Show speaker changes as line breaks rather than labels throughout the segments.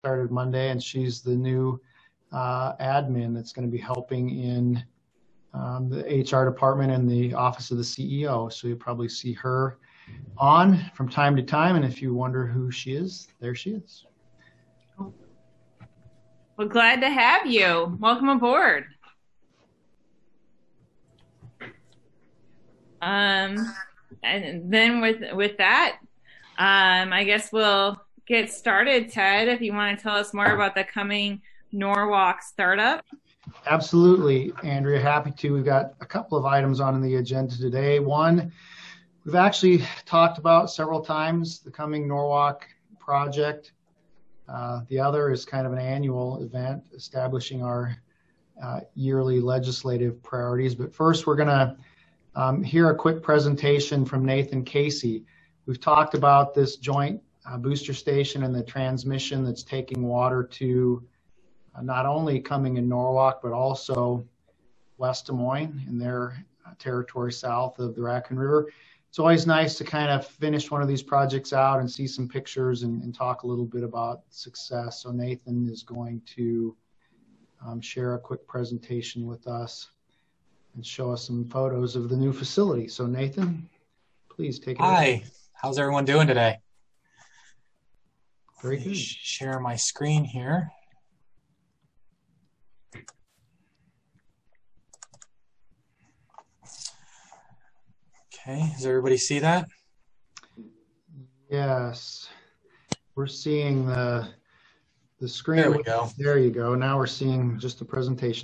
started Monday, and she's the new admin that's going to be helping in the HR department and the office of the CEO. So you'll probably see her on from time to time. And if you wonder who she is, there she is.
Well, glad to have you. Welcome aboard. And then with that, I guess we'll get started. Ted, if you want to tell us more about the coming Norwalk startup.
Absolutely, Andrea, happy to. We've got a couple of items on the agenda today. One, we've actually talked about several times, the coming Norwalk project. The other is kind of an annual event establishing our yearly legislative priorities. But first, we're going to hear a quick presentation from Nathan Casey. We've talked about this joint booster station and the transmission that's taking water to not only Cumming and Norwalk, but also West Des Moines in their territory south of the Raccoon River. It's always nice to kind of finish one of these projects out and see some pictures and talk a little bit about success. So Nathan is going to share a quick presentation with us and show us some photos of the new facility. So Nathan, please take it away.
Hi, how's everyone doing today?
Very good.
Share my screen here. Okay, does everybody see that?
Yes, we're seeing the screen.
There we go.
There you go. Now we're seeing just the presentation.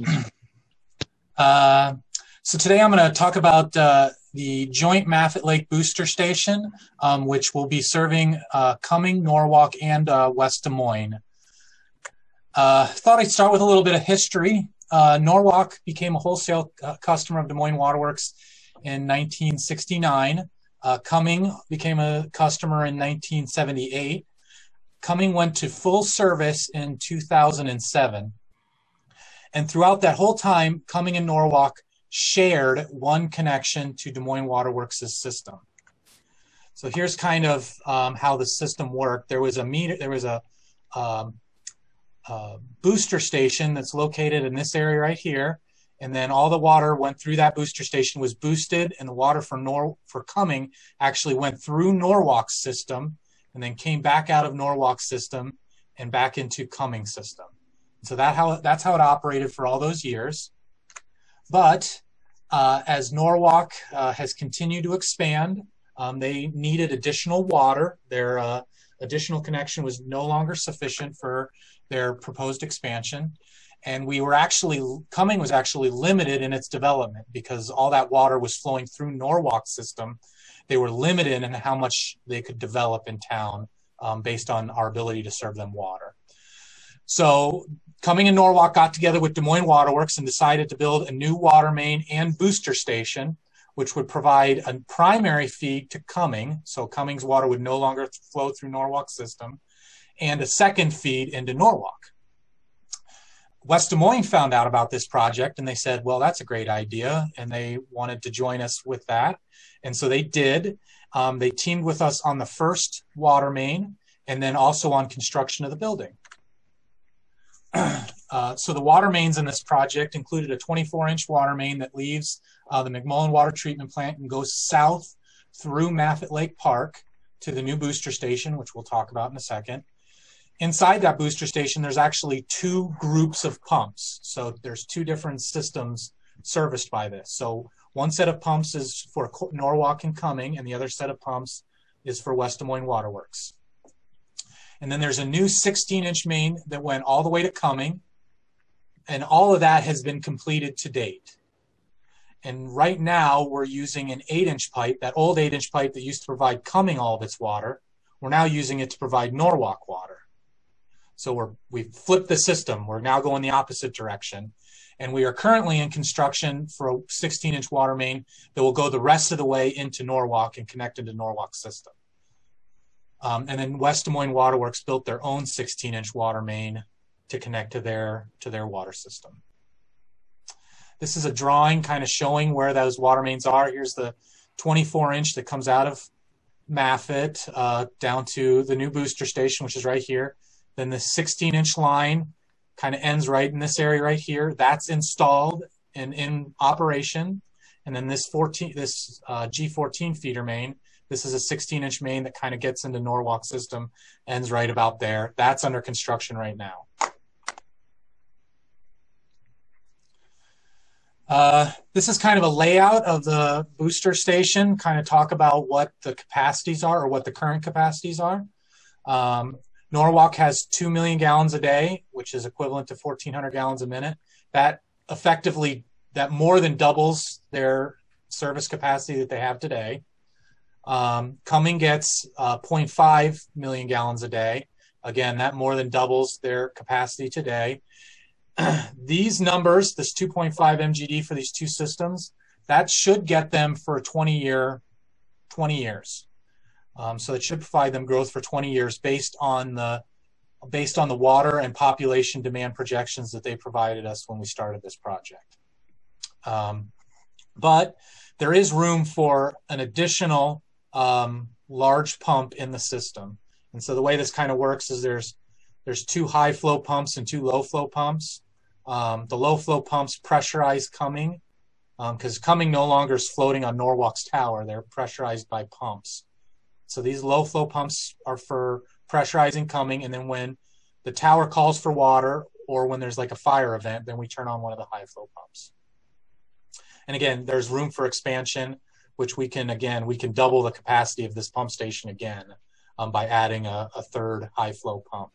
So today I'm going to talk about the joint Maffett Lake booster station, which will be serving Cumming, Norwalk, and West Des Moines. Thought I'd start with a little bit of history. Norwalk became a wholesale customer of Des Moines Waterworks in 1969. Cumming became a customer in 1978. Cumming went to full service in 2007. And throughout that whole time, Cumming and Norwalk shared one connection to Des Moines Waterworks' system. So here's kind of how the system worked. There was a booster station that's located in this area right here, and then all the water went through that booster station, was boosted, and the water for Cumming actually went through Norwalk's system and then came back out of Norwalk's system and back into Cumming's system. So that's how it operated for all those years. But as Norwalk has continued to expand, they needed additional water. Their additional connection was no longer sufficient for their proposed expansion. And Cumming was actually limited in its development because all that water was flowing through Norwalk's system. They were limited in how much they could develop in town based on our ability to serve them water. So Cumming and Norwalk got together with Des Moines Waterworks and decided to build a new water main and booster station, which would provide a primary feed to Cumming, so Cumming's water would no longer flow through Norwalk's system, and a second feed into Norwalk. West Des Moines found out about this project and they said, well, that's a great idea, and they wanted to join us with that. And so they did. They teamed with us on the first water main and then also on construction of the building. So the water mains in this project included a 24-inch water main that leaves the McMullen Water Treatment Plant and goes south through Maffett Lake Park to the new booster station, which we'll talk about in a second. Inside that booster station, there's actually two groups of pumps. So there's two different systems serviced by this. So one set of pumps is for Norwalk and Cumming, and the other set of pumps is for West Des Moines Waterworks. And then there's a new 16-inch main that went all the way to Cumming, and all of that has been completed to date. And right now we're using an 8-inch pipe, that old 8-inch pipe that used to provide Cumming all of its water. We're now using it to provide Norwalk water. So we've flipped the system. We're now going the opposite direction. And we are currently in construction for a 16-inch water main that will go the rest of the way into Norwalk and connect into Norwalk's system. And then West Des Moines Waterworks built their own 16-inch water main to connect to their water system. This is a drawing kind of showing where those water mains are. Here's the 24-inch that comes out of Maffett down to the new booster station, which is right here. Then the 16-inch line kind of ends right in this area right here. That's installed and in operation. And then this G14 feeder main, this is a 16-inch main that kind of gets into Norwalk system, ends right about there. That's under construction right now. This is kind of a layout of the booster station, kind of talk about what the capacities are or what the current capacities are. Norwalk has 2 million gallons a day, which is equivalent to 1,400 gallons a minute. That effectively, that more than doubles their service capacity that they have today. Cumming gets 0.5 million gallons a day. Again, that more than doubles their capacity today. These numbers, this 2.5 MGD for these two systems, that should get them for 20 years. So it should provide them growth for 20 years based on the water and population demand projections that they provided us when we started this project. But there is room for an additional large pump in the system. And so the way this kind of works is there's 2 high flow pumps and 2 low flow pumps. The low flow pumps pressurize Cumming because Cumming no longer is floating on Norwalk's tower. They're pressurized by pumps. So these low flow pumps are for pressurizing Cumming, and then when the tower calls for water or when there's like a fire event, then we turn on one of the high flow pumps. And again, there's room for expansion, which we can double the capacity of this pump station again by adding a third high flow pump.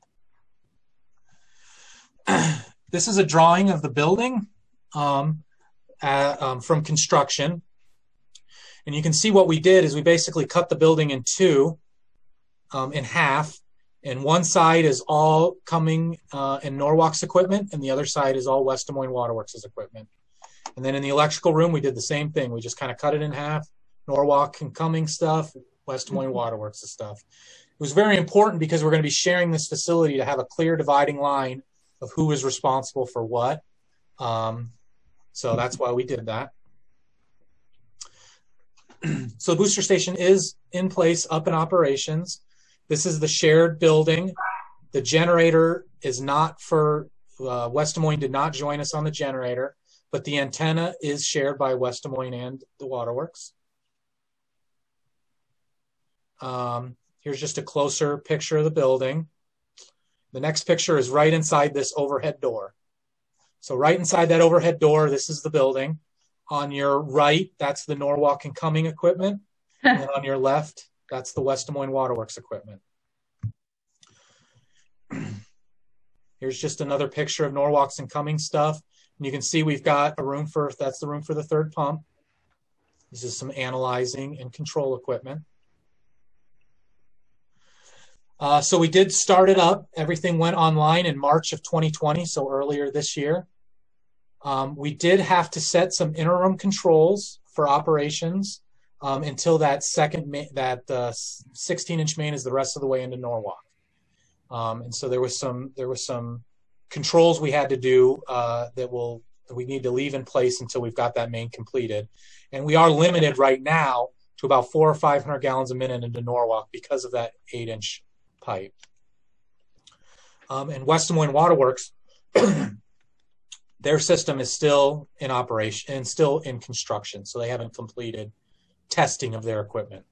This is a drawing of the building from construction. And you can see what we did is we basically cut the building in two, in half. And one side is all Cumming and Norwalk's equipment, and the other side is all West Des Moines Waterworks' equipment. And then in the electrical room, we did the same thing. We just kind of cut it in half. Norwalk and Cumming stuff, West Des Moines Waterworks' stuff. It was very important because we're going to be sharing this facility to have a clear dividing line of who is responsible for what. So that's why we did that. So the booster station is in place, up in operations. This is the shared building. The generator is not for, West Des Moines did not join us on the generator, but the antenna is shared by West Des Moines and the Waterworks. Here's just a closer picture of the building. The next picture is right inside this overhead door. So right inside that overhead door, this is the building. On your right, that's the Norwalk and Cumming equipment. And then on your left, that's the West Des Moines Waterworks equipment. Here's just another picture of Norwalk's and Cumming stuff. And you can see we've got a room for, that's the room for the third pump. This is some analyzing and control equipment. So we did start it up. Everything went online in March of 2020, so earlier this year. We did have to set some interim controls for operations until that 16-inch main is the rest of the way into Norwalk. And so there was some controls we had to do that we need to leave in place until we've got that main completed. And we are limited right now to about 400 or 500 gallons a minute into Norwalk because of that 8-inch pipe. And West Des Moines Waterworks, their system is still in operation and still in construction, so they haven't completed testing of their equipment.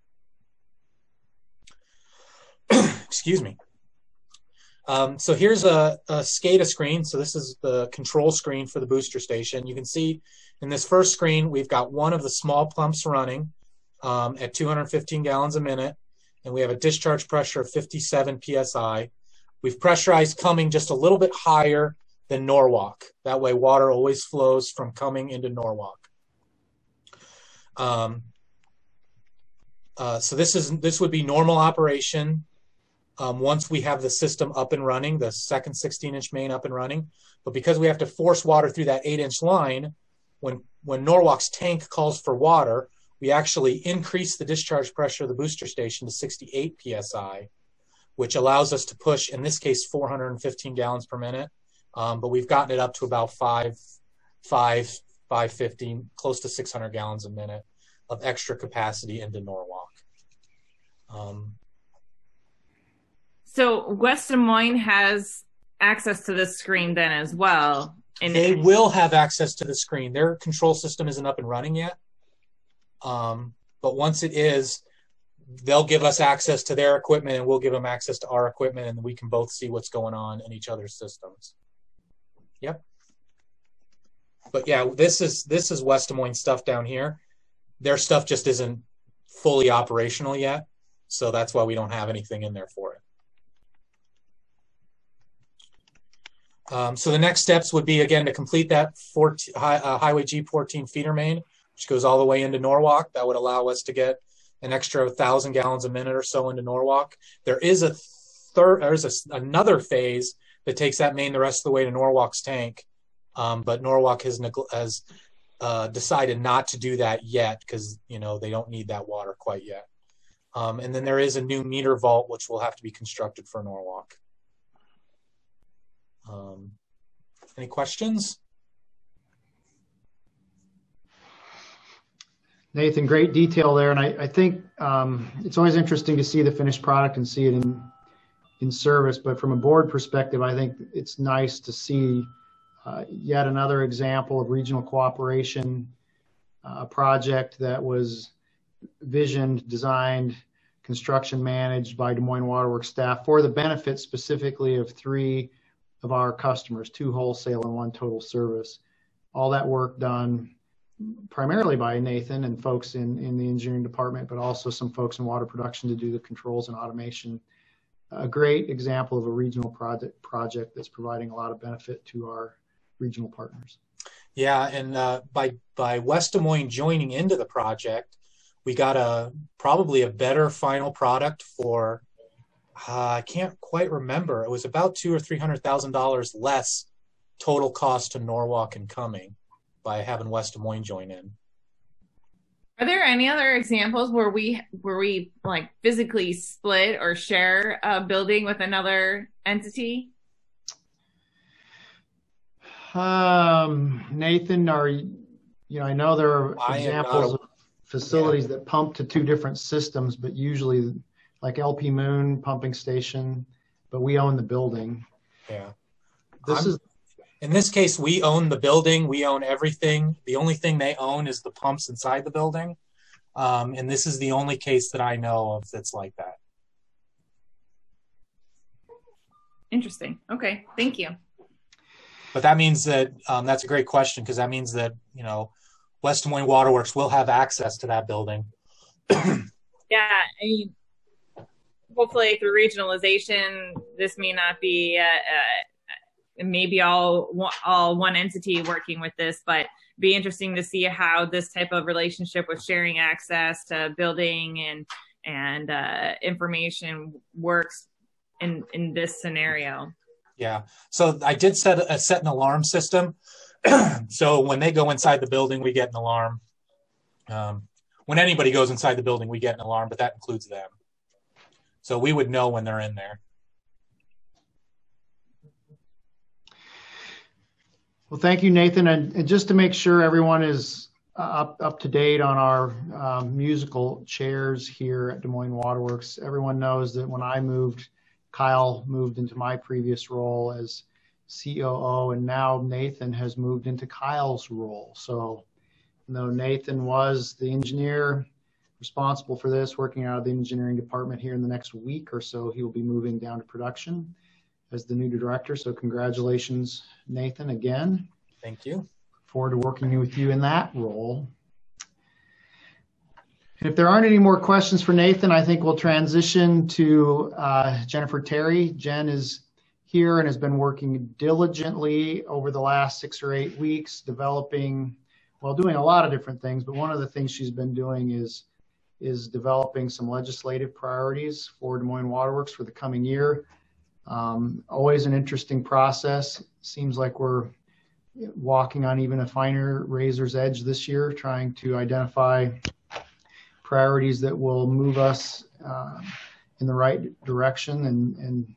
Excuse me. So here's a SCADA screen. So this is the control screen for the booster station. You can see in this first screen, we've got one of the small pumps running at 215 gallons a minute, and we have a discharge pressure of 57 PSI. We've pressurized Cumming just a little bit higher than Norwalk. That way water always flows from Cumming into Norwalk. So this would be normal operation once we have the system up and running, the second 16-inch main up and running. But because we have to force water through that 8-inch line, when Norwalk's tank calls for water, we actually increase the discharge pressure of the booster station to 68 PSI, which allows us to push, in this case, 415 gallons per minute. But we've gotten it up to about 550, close to 600 gallons a minute of extra capacity into Norwalk.
So West Des Moines has access to this screen then as well. And
they will have access to the screen. Their control system isn't up and running yet. But once it is, they'll give us access to their equipment and we'll give them access to our equipment, and we can both see what's going on in each other's systems. Yep. But yeah, this is West Des Moines stuff down here. Their stuff just isn't fully operational yet, so that's why we don't have anything in there for it. So the next steps would be, again, to complete that Highway G14 feeder main, which goes all the way into Norwalk. That would allow us to get an extra 1,000 gallons a minute or so into Norwalk. There is another phase that takes that main the rest of the way to Norwalk's tank, but Norwalk has decided not to do that yet because they don't need that water quite yet. And then there is a new meter vault which will have to be constructed for Norwalk. Any questions?
Nathan, great detail there. And I think it's always interesting to see the finished product and see it in service. But from a board perspective, I think it's nice to see yet another example of regional cooperation, a project that was visioned, designed, construction managed by Des Moines Waterworks staff for the benefit specifically of 3 of our customers, 2 wholesale and 1 total service. All that work done primarily by Nathan and folks in the engineering department, but also some folks in water production to do the controls and automation. A great example of a regional project that's providing a lot of benefit to our regional partners.
Yeah, and by West Des Moines joining into the project, we got probably a better final product for I can't quite remember. It was about $200,000 or $300,000 less total cost to Norwalk and Cumming by having West Des Moines join in.
Are there any other examples where we like physically split or share a building with another entity?
Nathan, I know there are examples of facilities that pump to 2 different systems, but usually like LP Moon pumping station, but we own the building.
Yeah. In this case, we own the building. We own everything. The only thing they own is the pumps inside the building. And this is the only case that I know of that's like that.
Interesting. Okay. Thank you.
But that means that that's a great question, because that means that, West Des Moines Waterworks will have access to that building.
Yeah. I mean, hopefully through regionalization, this may not be maybe all one entity working with this, but be interesting to see how this type of relationship with sharing access to building and information works in this scenario.
Yeah. So I did set an alarm system. So when they go inside the building, we get an alarm. When anybody goes inside the building, we get an alarm, but that includes them. So we would know when they're in there.
Well, thank you, Nathan. And just to make sure everyone is up to date on our musical chairs here at Des Moines Waterworks, everyone knows that when I moved, Kyle moved into my previous role as COO, and now Nathan has moved into Kyle's role. So, Nathan was the engineer responsible for this, working out of the engineering department here in the next week or so, he will be moving down to production as the new director. So congratulations, Nathan, again.
Thank you.
Look forward to working with you in that role. If there aren't any more questions for Nathan, I think we'll transition to Jennifer Terry. Jen is here and has been working diligently over the last 6 or 8 weeks, doing a lot of different things, but one of the things she's been doing is developing some legislative priorities for Des Moines Waterworks for the coming year. Always an interesting process. Seems like we're walking on even a finer razor's edge this year, trying to identify priorities that will move us in the right direction and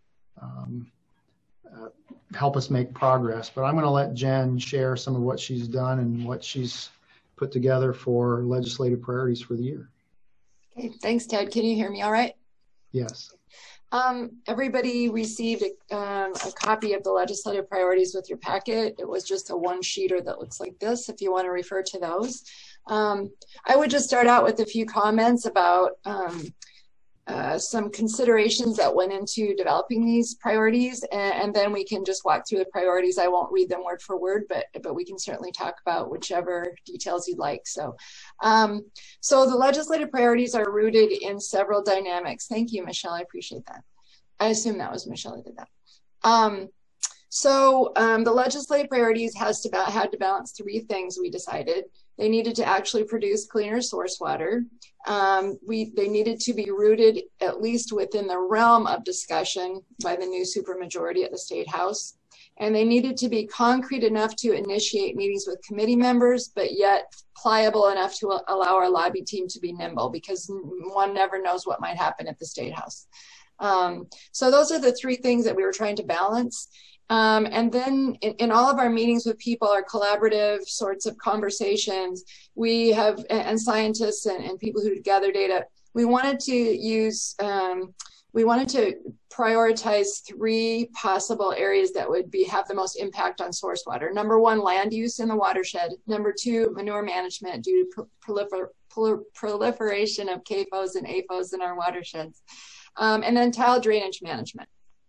help us make progress. But I'm going to let Jen share some of what she's done and what she's put together for legislative priorities for the year.
Okay, thanks, Ted. Can you hear me all right?
Yes.
Everybody received a copy of the legislative priorities with your packet. It was just a one-sheeter that looks like this, if you want to refer to those. I would just start out with a few comments about some considerations that went into developing these priorities, and then we can just walk through the priorities. I won't read them word for word, but we can certainly talk about whichever details you'd like. So the legislative priorities are rooted in several dynamics. Thank you, Michelle. I appreciate that. I assume that was Michelle that did that. The legislative priorities had to balance three things, we decided. They needed to actually produce cleaner source water. They needed to be rooted at least within the realm of discussion by the new supermajority at the State House. And they needed to be concrete enough to initiate meetings with committee members, but yet pliable enough to allow our lobby team to be nimble, because one never knows what might happen at the State House. So those are the three things that we were trying to balance. And then in all of our meetings with people, our collaborative sorts of conversations, we have, and scientists and people who gather data, we wanted to prioritize three possible areas that would have the most impact on source water. Number one, land use in the watershed. Number two, manure management due to proliferation of CAFOs and AFOs in our watersheds. And then tile drainage management.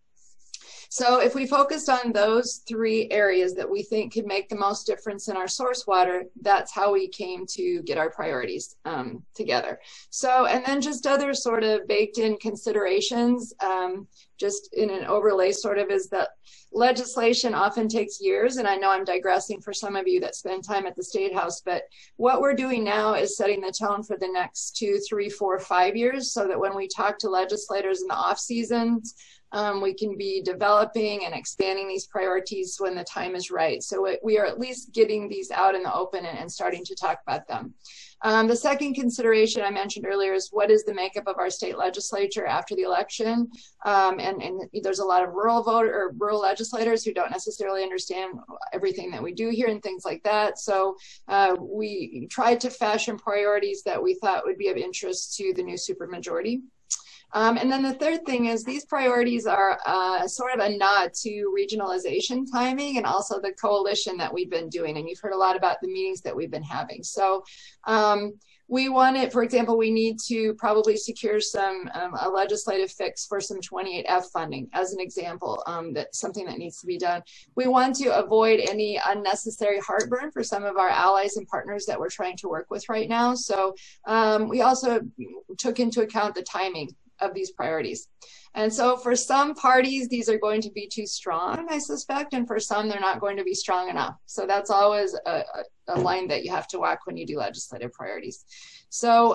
So if we focused on those three areas that we think could make the most difference in our source water, that's how we came to get our priorities together. So, and then just other sort of baked in considerations, just in an overlay sort of, is that legislation often takes years, and I know I'm digressing for some of you that spend time at the State House, but what we're doing now is setting the tone for the next 2, 3, 4, 5 years, so that when we talk to legislators in the off seasons, we can be developing and expanding these priorities when the time is right. So we are at least getting these out in the open and starting to talk about them. The second consideration I mentioned earlier is, what is the makeup of our state legislature after the election? And there's a lot of rural legislators who don't necessarily understand everything that we do here and things like that. So we tried to fashion priorities that we thought would be of interest to the new supermajority. And then the third thing is, these priorities are sort of a nod to regionalization timing and also the coalition that we've been doing. And you've heard a lot about the meetings that we've been having. So we wanted, for example, we need to probably secure a legislative fix for some 28F funding, as an example. That's something that needs to be done. We want to avoid any unnecessary heartburn for some of our allies and partners that we're trying to work with right now. So we also took into account the timing of these priorities. And so for some parties, these are going to be too strong, I suspect, and for some, they're not going to be strong enough. So that's always a line that you have to walk when you do legislative priorities. So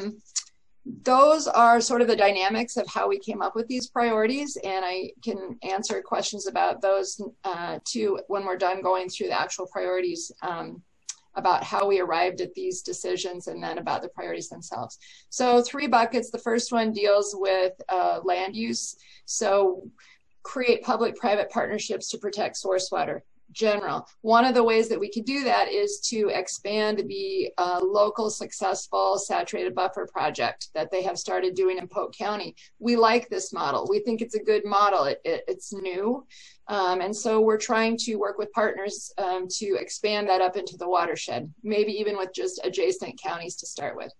those are sort of the dynamics of how we came up with these priorities, and I can answer questions about those too when we're done going through the actual priorities, about how we arrived at these decisions, and then about the priorities themselves. So 3 buckets. The first one deals with land use. So create public-private partnerships to protect source water. General. One of the ways that we could do that is to expand the local successful saturated buffer project that they have started doing in Polk County. We like this model. We think it's a good model. It's new. And so we're trying to work with partners to expand that up into the watershed, maybe even with just adjacent counties to start with.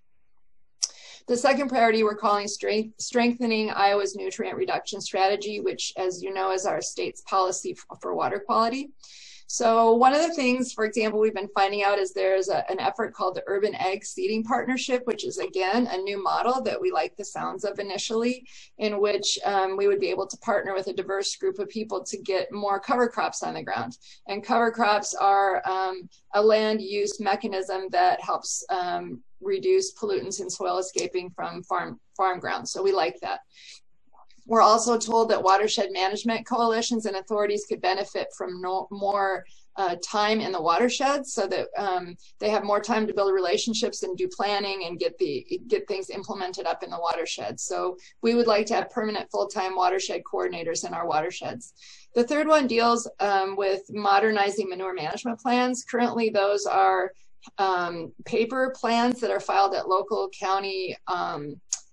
The second priority we're calling strengthening Iowa's nutrient reduction strategy, which, as you know, is our state's policy for water quality. So one of the things, for example, we've been finding out is there's an effort called the Urban Ag Seeding Partnership, which is, again, a new model that we like the sounds of initially, in which we would be able to partner with a diverse group of people to get more cover crops on the ground. And cover crops are a land use mechanism that helps reduce pollutants in soil escaping from farm ground. So we like that. We're also told that watershed management coalitions and authorities could benefit from more time in the watershed, so that they have more time to build relationships and do planning and get things implemented up in the watershed. So we would like to have permanent full-time watershed coordinators in our watersheds. The third one deals with modernizing manure management plans. Currently, those are paper plans that are filed at local county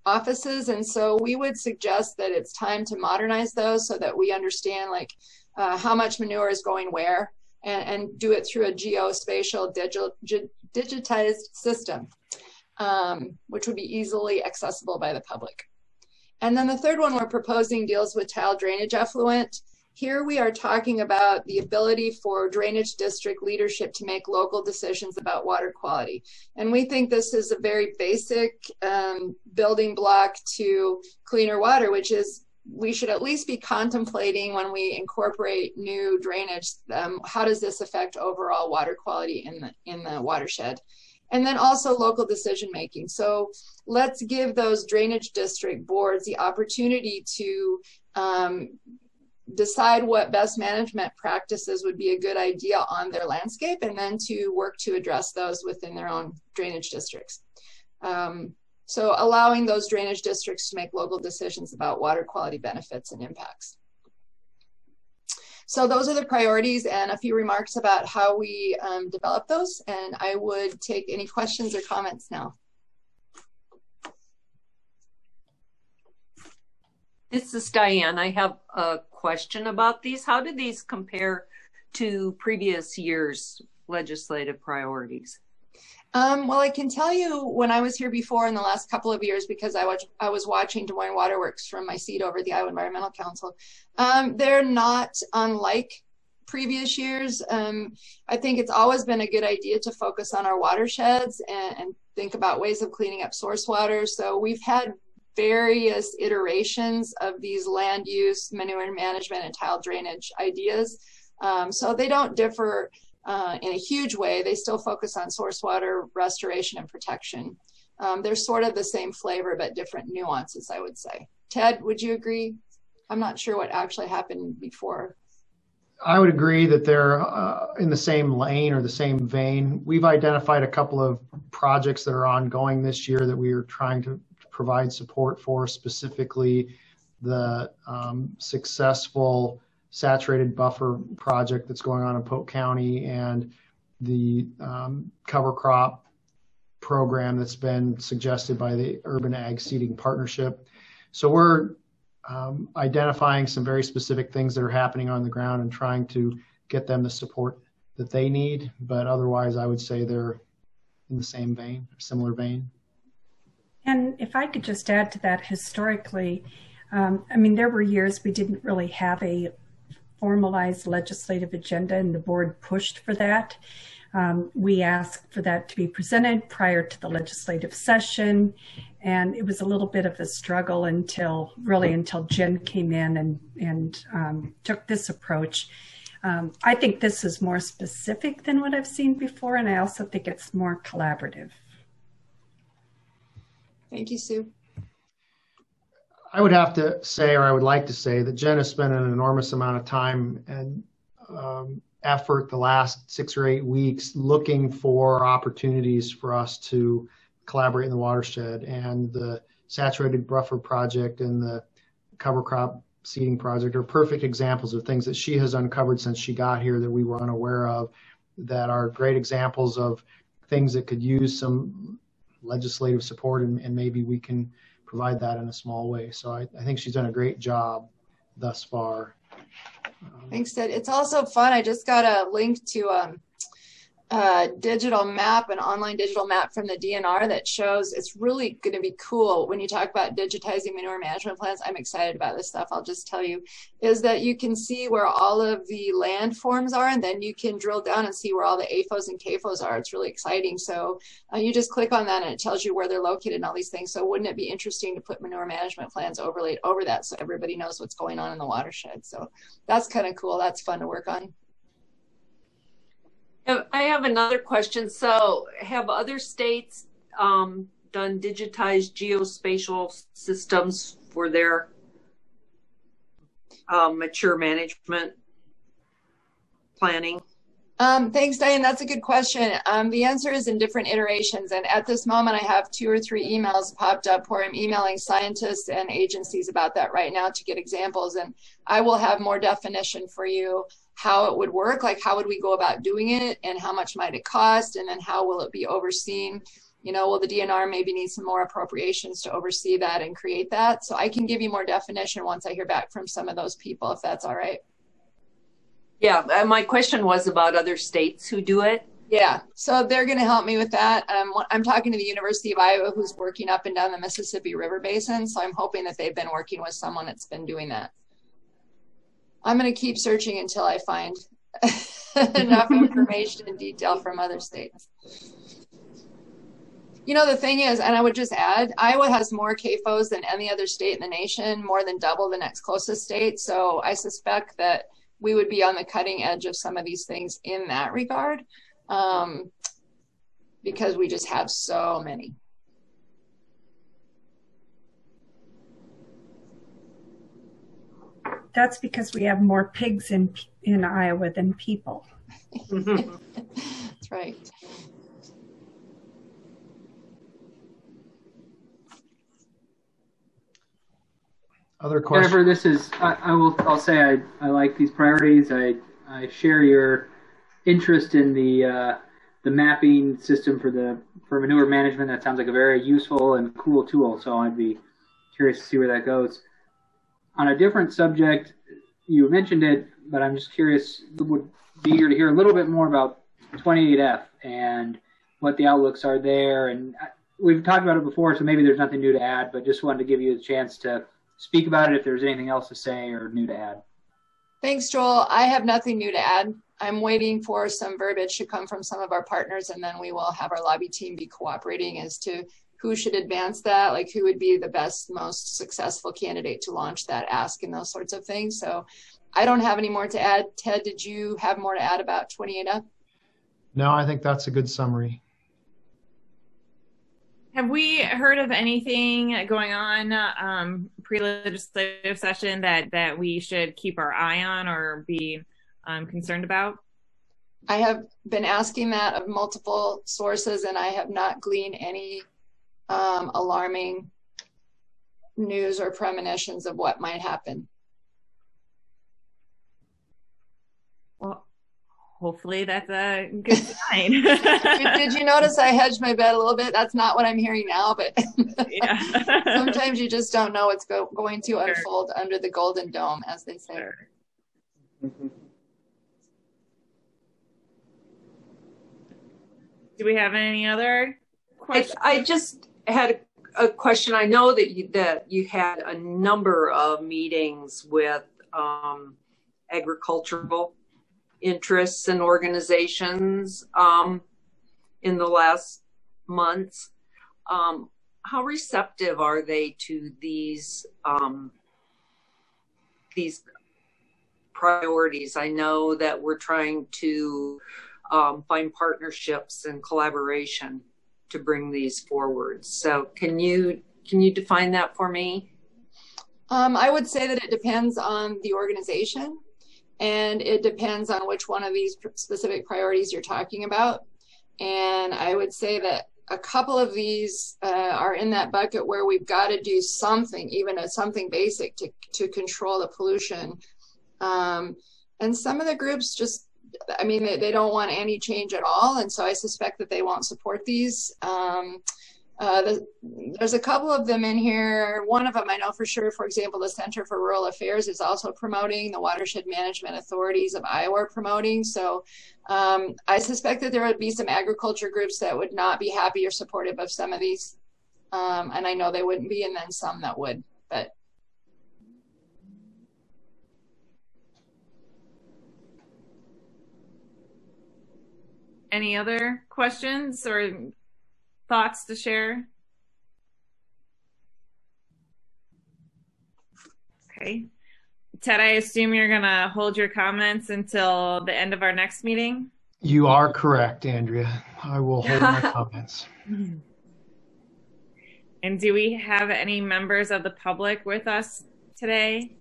offices. And so we would suggest that it's time to modernize those so that we understand like how much manure is going where, and do it through a geospatial digitized system, which would be easily accessible by the public. And then the third one we're proposing deals with tile drainage effluent. Here we are talking about the ability for drainage district leadership to make local decisions about water quality. And we think this is a very basic building block to cleaner water, which is we should at least be contemplating when we incorporate new drainage, how does this affect overall water quality in the watershed? And then also local decision making. So let's give those drainage district boards the opportunity to decide what best management practices would be a good idea on their landscape, and then to work to address those within their own drainage districts. So allowing those drainage districts to make local decisions about water quality benefits and impacts. So those are the priorities, and a few remarks about how we develop those. And I would take any questions or comments now.
This is Diane. I have a question about these. How do these compare to previous year's legislative priorities?
Well, I can tell you when I was here before in the last couple of years, because I was watching Des Moines Waterworks from my seat over at the Iowa Environmental Council. They're not unlike previous years. I think it's always been a good idea to focus on our watersheds and think about ways of cleaning up source water. So we've had various iterations of these land use, manure management, and tile drainage ideas. So they don't differ in a huge way. They still focus on source water restoration and protection. They're sort of the same flavor, but different nuances, I would say. Ted, would you agree? I'm not sure what actually happened before.
I would agree that they're in the same lane or the same vein. We've identified a couple of projects that are ongoing this year that we are trying to provide support for, specifically the successful saturated buffer project that's going on in Polk County, and the cover crop program that's been suggested by the Urban Ag Seeding Partnership. So we're identifying some very specific things that are happening on the ground and trying to get them the support that they need. But otherwise, I would say they're in the same vein, similar vein.
And if I could just add to that, historically, I mean, there were years we didn't really have a formalized legislative agenda, and the board pushed for that. We asked for that to be presented prior to the legislative session, and it was a little bit of a struggle until Jen came in and took this approach. I think this is more specific than what I've seen before, and I also think it's more collaborative.
Thank you, Sue.
I would have to say, or I would like to say, that Jen has spent an enormous amount of time and effort the last 6 or 8 weeks looking for opportunities for us to collaborate in the watershed. And the saturated buffer project and the cover crop seeding project are perfect examples of things that she has uncovered since she got here that we were unaware of, that are great examples of things that could use some legislative support, and maybe we can provide that in a small way. So I think she's done a great job thus far.
Thanks, Ted. It's also fun. I just got a link to a digital map, an online digital map from the DNR that shows, it's really going to be cool when you talk about digitizing manure management plans. I'm excited about this stuff. I'll just tell you, is that you can see where all of the landforms are, and then you can drill down and see where all the AFOs and CAFOs are. It's really exciting. So you just click on that and it tells you where they're located and all these things. So wouldn't it be interesting to put manure management plans overlaid over that so everybody knows what's going on in the watershed? So that's kind of cool. That's fun to work on.
I have another question. So have other states done digitized geospatial systems for their mature management planning?
Thanks, Diane. That's a good question. The answer is in different iterations. And at this moment, I have 2 or 3 emails popped up where I'm emailing scientists and agencies about that right now to get examples. And I will have more definition for you how it would work, like how would we go about doing it and how much might it cost, and then how will it be overseen. well, the DNR maybe needs some more appropriations to oversee that and create that. So I can give you more definition once I hear back from some of those people, if that's all right.
Yeah, my question was about other states who do it.
Yeah, so they're going to help me with that. I'm talking to the University of Iowa, who's working up and down the Mississippi River Basin. So I'm hoping that they've been working with someone that's been doing that. I'm going to keep searching until I find enough information and detail from other states. The thing is, and I would just add, Iowa has more CAFOs than any other state in the nation, more than double the next closest state. So I suspect that we would be on the cutting edge of some of these things in that regard, because we just have so many.
That's because we have more pigs in Iowa than people.
That's right.
Other questions?
Jennifer, this is, I'll say I like these priorities. I share your interest in the mapping system for manure management. That sounds like a very useful and cool tool. So I'd be curious to see where that goes. On a different subject, you mentioned it, but I'm just curious, would be eager to hear a little bit more about 28F and what the outlooks are there. And we've talked about it before, so maybe there's nothing new to add, but just wanted to give you a chance to speak about it if there's anything else to say or new to add.
Thanks, Joel. I have nothing new to add. I'm waiting for some verbiage to come from some of our partners, and then we will have our lobby team be cooperating as to who should advance that, like who would be the best, most successful candidate to launch that ask and those sorts of things. So I don't have any more to add. Ted, did you have more to add about 28F?
No, I think that's a good summary.
Have we heard of anything going on pre-legislative session that we should keep our eye on or be concerned about?
I have been asking that of multiple sources, and I have not gleaned any alarming news or premonitions of what might happen.
Well, hopefully that's a good sign.
Did you notice I hedged my bet a little bit? That's not what I'm hearing now, but
yeah.
Sometimes you just don't know what's going to unfold under the golden dome, as they say.
Sure. Do we have any other questions?
I just had a question. I know that you had a number of meetings with agricultural interests and organizations in the last months. How receptive are they to these priorities? I know that we're trying to find partnerships and collaboration to bring these forward. So can you define that for me?
I would say that it depends on the organization, and it depends on which one of these specific priorities you're talking about. And I would say that a couple of these are in that bucket where we've got to do something, even something basic to control the pollution. And some of the groups just, they don't want any change at all. And so I suspect that they won't support these. There's a couple of them in here. One of them I know for sure, for example, the Center for Rural Affairs is also promoting, the Watershed Management Authorities of Iowa are promoting. So I suspect that there would be some agriculture groups that would not be happy or supportive of some of these. And I know they wouldn't be, and then some that would. But
any other questions or thoughts to share? Okay. Ted, I assume you're going to hold your comments until the end of our next meeting?
You are correct, Andrea. I will hold my comments.
And do we have any members of the public with us today?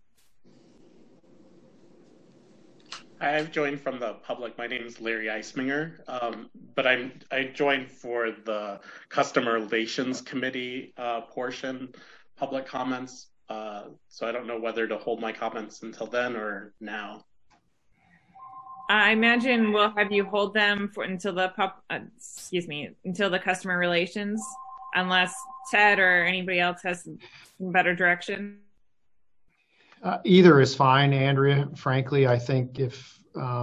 I've joined from the public. My name is Larry Eisminger, but I joined for the Customer Relations Committee portion, public comments. So I don't know whether to hold my comments until then or now.
I imagine we'll have you hold them until the customer relations, unless Ted or anybody else has some better direction.
Either is fine, Andrea. Frankly, I think if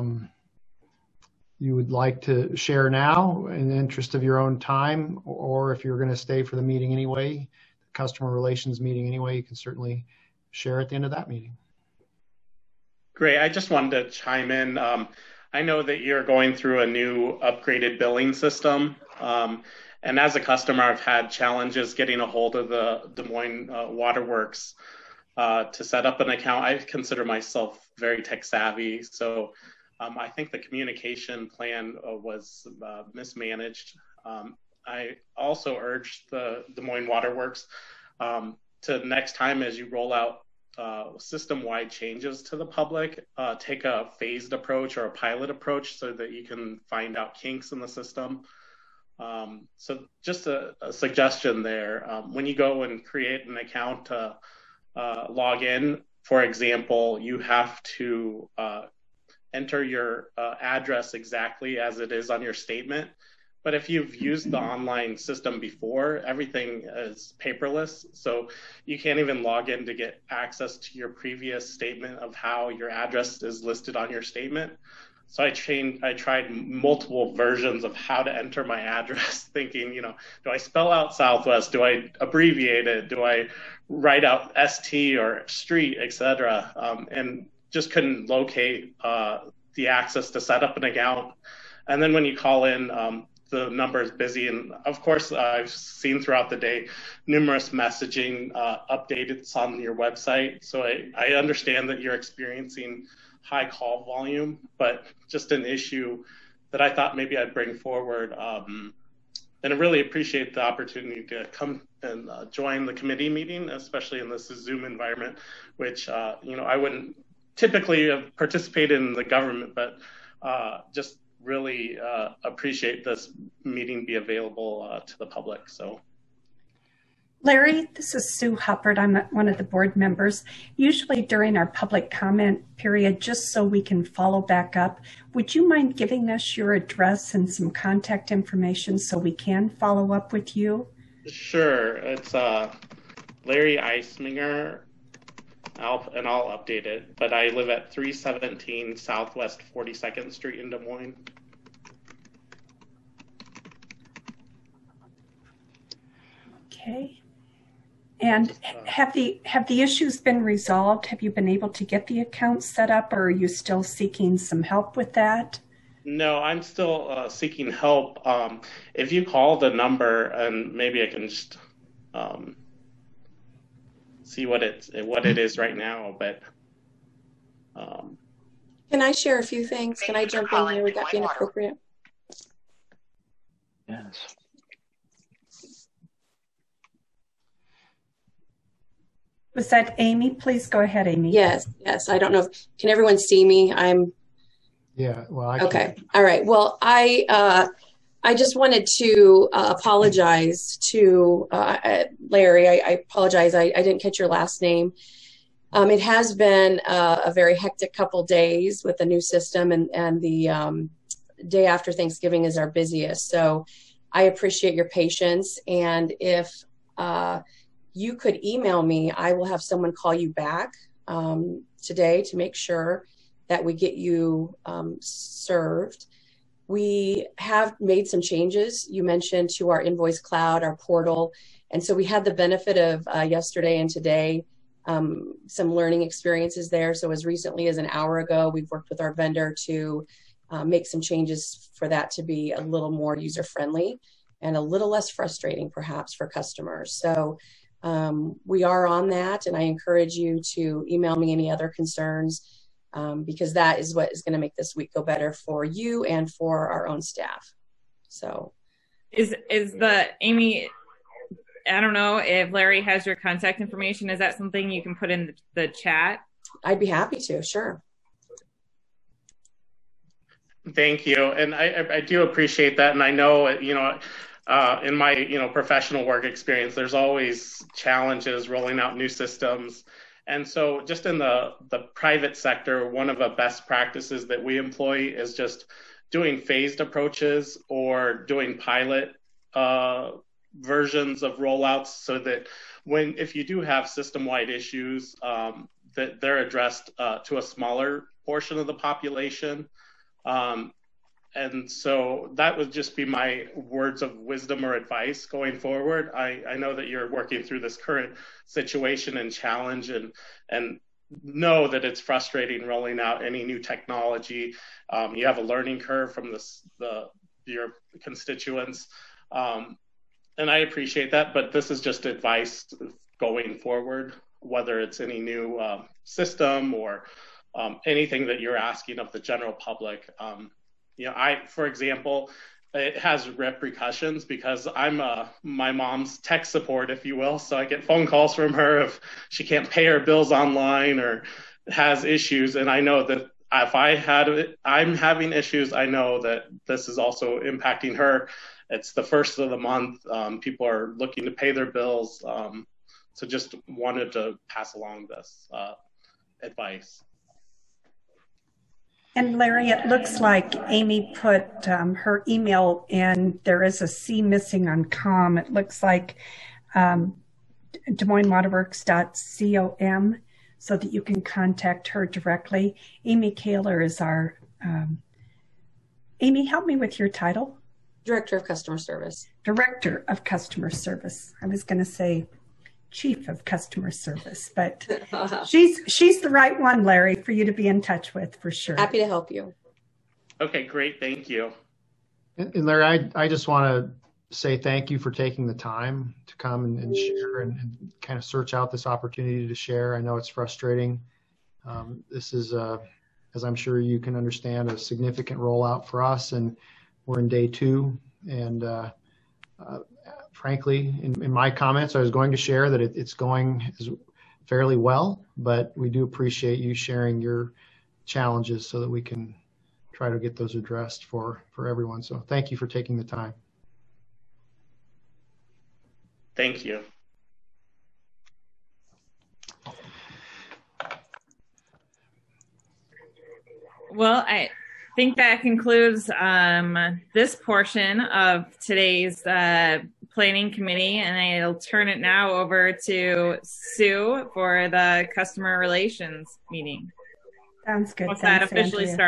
you would like to share now in the interest of your own time, or if you're going to stay for the meeting anyway, the customer relations meeting anyway, you can certainly share at the end of that meeting.
Great. I just wanted to chime in. I know that you're going through a new upgraded billing system. And as a customer, I've had challenges getting a hold of the Des Moines Waterworks to set up an account. I consider myself very tech savvy. So I think the communication plan was mismanaged. I also urged the Des Moines Waterworks to next time as you roll out system-wide changes to the public, take a phased approach or a pilot approach so that you can find out kinks in the system. So just a suggestion there. When you go and create an account to log in, for example, you have to enter your address exactly as it is on your statement. But if you've used the online system before, everything is paperless. So you can't even log in to get access to your previous statement of how your address is listed on your statement. So I tried multiple versions of how to enter my address, thinking, do I spell out Southwest? Do I abbreviate it? Do I write out ST or street, etc.? And just couldn't locate the access to set up an account. And then when you call in, the number is busy. And of course, I've seen throughout the day numerous messaging updates on your website. So I understand that you're experiencing high call volume, but just an issue that I thought maybe I'd bring forward. And I really appreciate the opportunity to come and join the committee meeting, especially in this Zoom environment, which, I wouldn't typically have participated in the government, but just really appreciate this meeting be available to the public. So,
Larry, this is Sue Huppert. I'm one of the board members. Usually during our public comment period, just so we can follow back up, would you mind giving us your address and some contact information so we can follow up with you?
Sure. It's Larry Eisminger, I'll update it, but I live at 317 Southwest 42nd Street in Des Moines.
Okay. And have the issues been resolved? Have you been able to get the account set up, or are you still seeking some help with that?
No, I'm still seeking help. If you call the number, and maybe I can just see what it is right now, but
can I share a few things? Can I jump in here? Would that be inappropriate?
Yes.
Was that Amy? Please go ahead, Amy.
Yes. I don't know. Can everyone see me?
Yeah. Well,
okay. All right. Well, I just wanted to apologize to Larry. I apologize. I didn't catch your last name. It has been a very hectic couple days with the new system, and the day after Thanksgiving is our busiest. So I appreciate your patience. And if you could email me, I will have someone call you back today to make sure that we get you served. We have made some changes, you mentioned, to our Invoice Cloud, our portal. And so we had the benefit of yesterday and today, some learning experiences there. So as recently as an hour ago, we've worked with our vendor to make some changes for that to be a little more user-friendly and a little less frustrating, perhaps, for customers. So we are on that, and I encourage you to email me any other concerns, because that is what is going to make this week go better for you and for our own staff. So
is the Amy, I don't know if Larry has your contact information. Is that something you can put in the chat?
I'd be happy to, sure.
Thank you. And I do appreciate that. And I know, in my, professional work experience, there's always challenges rolling out new systems. And so just in the private sector, one of the best practices that we employ is just doing phased approaches or doing pilot versions of rollouts, so that if you do have system-wide issues, that they're addressed to a smaller portion of the population. And so that would just be my words of wisdom or advice going forward. I know that you're working through this current situation and challenge, and know that it's frustrating rolling out any new technology. You have a learning curve from your constituents. And I appreciate that, but this is just advice going forward, whether it's any new system or anything that you're asking of the general public. For example, it has repercussions because I'm my mom's tech support, if you will. So I get phone calls from her if she can't pay her bills online or has issues. And I know that if I'm having issues, I know that this is also impacting her. It's the first of the month. People are looking to pay their bills. So just wanted to pass along this advice.
And Larry, it looks like Amy put her email in. There is a C missing on com. It looks like DesMoinesWaterworks.com, so that you can contact her directly. Amy Kaler is our... Amy, help me with your title.
Director of Customer Service.
Director of Customer Service. I was going to say Chief of Customer Service, but she's the right one, Larry, for you to be in touch with, for sure.
Happy to help you.
Okay, great. Thank you.
And Larry, I just want to say thank you for taking the time to come and share and kind of search out this opportunity to share. I know it's frustrating. This is, as I'm sure you can understand, a significant rollout for us, and we're in day 2. And frankly, in my comments, I was going to share that it's going fairly well, but we do appreciate you sharing your challenges so that we can try to get those addressed for everyone. So thank you for taking the time.
Thank you.
Well, I think that concludes this portion of today's planning committee, and I'll turn it now over to Sue for the customer relations meeting.
Sounds good.
Once that officially starts.